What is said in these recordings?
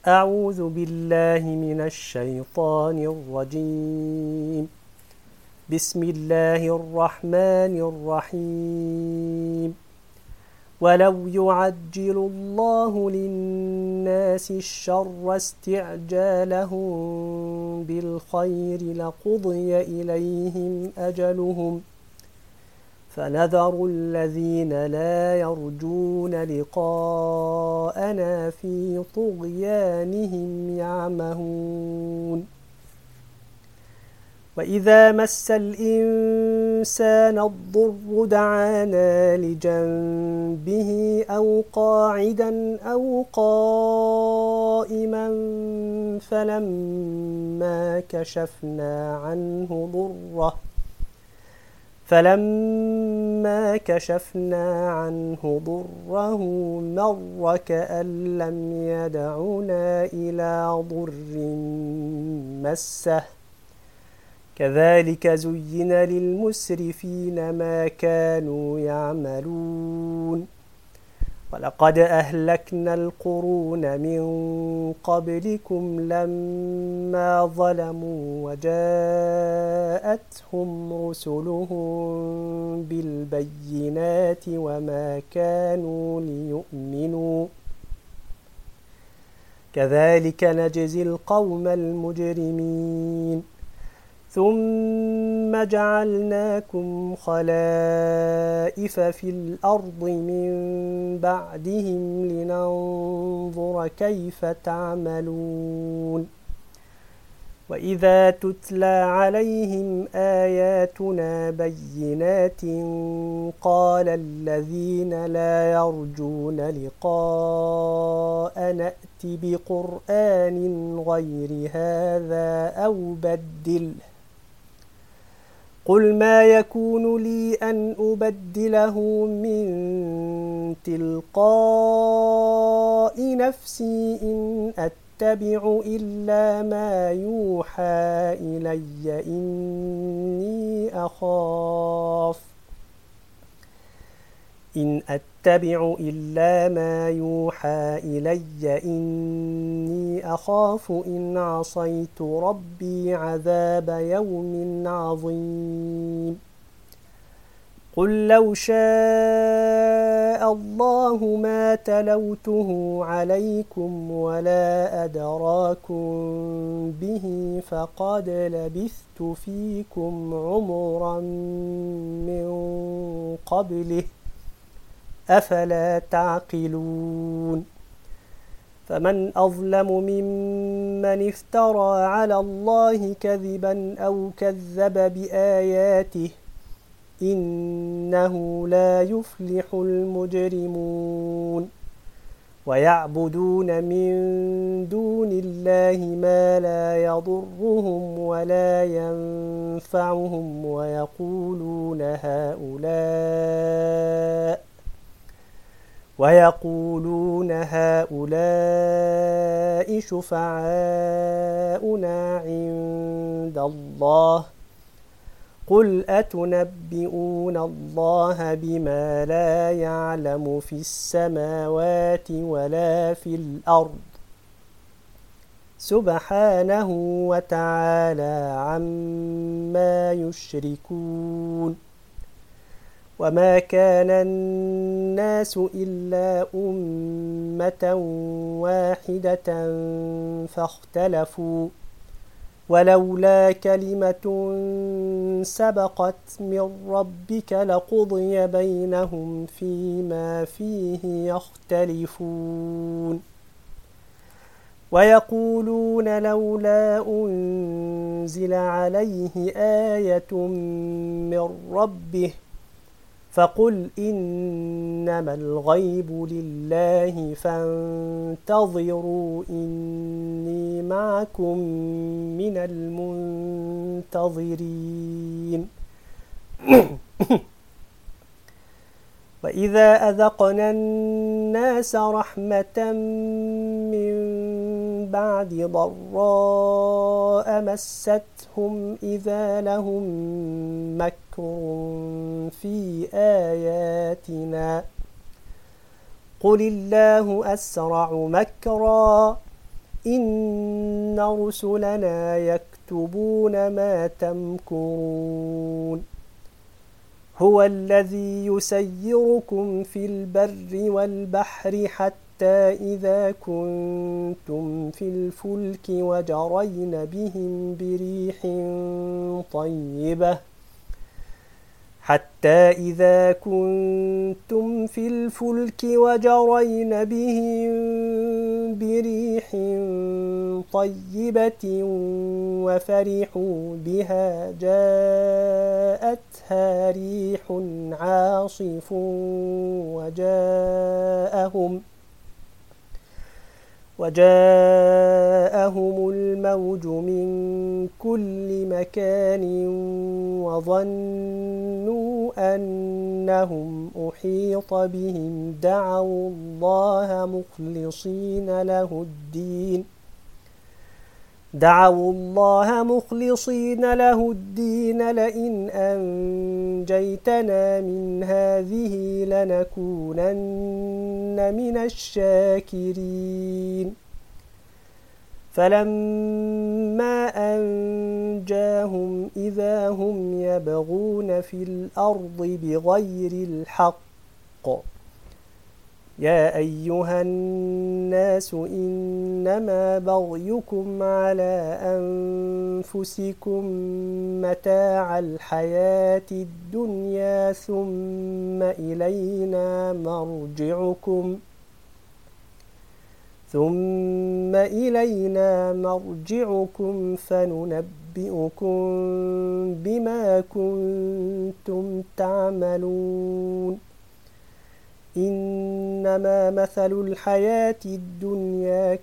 أعوذ بالله من الشيطان الرجيم. بسم الله الرحمن الرحيم. ولو يعجل الله للناس الشر استعجالهم بالخير لقضي إليهم أجلهم فنذر الذين لا يرجون لقاءنا في طغيانهم يعمهون. وإذا مس الإنسان الضر دعانا لجنبه أو قاعدا أو قائما فلما كشفنا عنه ضره مر كأن لم يدعنا إلى ضر مسه كذلك زين للمسرفين ما كانوا يعملون. ولقد أهلكنا القرون من قبلكم لما ظلموا وجاءتهم رسلهم بالبينات وما كانوا ليؤمنوا كذلك نجزي القوم المجرمين. ثم جعلناكم خلائف في الأرض من بعدهم لننظر كيف تعملون. وإذا تتلى عليهم آياتنا بينات قال الذين لا يرجون لقاء نأت بقرآن غير هذا أو بدله قل ما يكون لي أن أبدله من تلقاء نفسي إن أتبع إلا ما يوحى إلي إني أخاف إن عصيت ربي عذاب يوم عظيم. قل لو شاء الله ما تلوته عليكم ولا أدراكم به فقد لبثت فيكم عمرا من قبله أفلا تعقلون. فمن أظلم ممن افترى على الله كذبا أو كذب بآياته إنه لا يفلح المجرمون. ويعبدون من دون الله ما لا يضرهم ولا ينفعهم ويقولون هؤلاء شفعاؤنا عند الله قل أتنبئون الله بما لا يعلم في السماوات ولا في الأرض سبحانه وتعالى عما يشركون. وما كان الناس إلا أمة واحدة فاختلفوا ولولا كلمة سبقت من ربك لقضي بينهم فيما فيه يختلفون. ويقولون لولا أنزل عليه آية من ربه فقل إنما الغيب لله فانتظروا إني معكم من المنتظرين. وإذا أذقنا الناس رحمة من بعد ضراء مستهم إذا لهم مكر في آياتنا قل الله أسرع مكرا إن رسلنا يكتبون ما تمكرون هو الذي يسيركم في البر والبحر حتى إذا كنتم في الفلك وجرين بهم بريح طيبة وفرحوا بها جاءتها ريح عاصف وجاءهم الموج من كل مكان وظنوا أنهم أحيط بهم دعوا الله مخلصين له الدين لئن أنجيتنا من هذه لنكونن من الشاكرين فلما أنجاهم إذا هم يبغون في الأرض بغير الحق يا أيها الناس إنما بغيكم على أنفسكم متاع الحياة الدنيا ثم إلينا مرجعكم فننبئكم بما كنتم تعملون إنما مثل الحياة الدنيا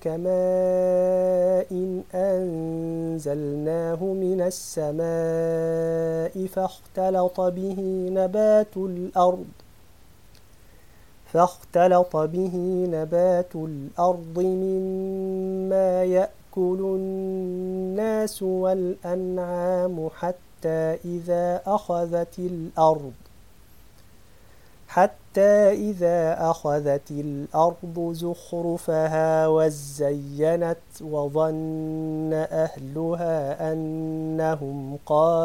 كماء أنزلناه من السماء فاختلط به نبات الأرض مما يأكل الناس والأنعام حتى إذا أخذت الأرض زخرفها وزينت وظن أهلها أنهم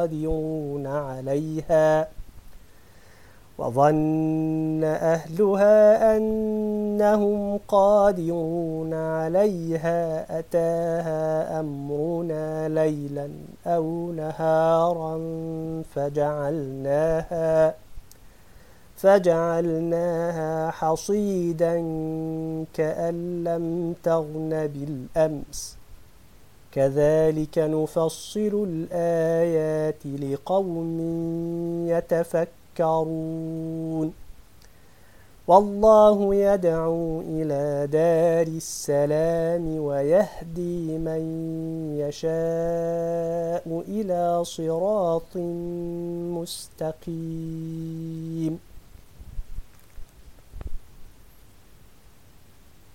قادرون عليها أتاها أمرنا ليلا أو نهارا فجعلناها حصيدا كأن لم تغن بالأمس كذلك نفصل الآيات لقوم يتفكرون والله يدعو إلى دار السلام ويهدي من يشاء إلى صراط مستقيم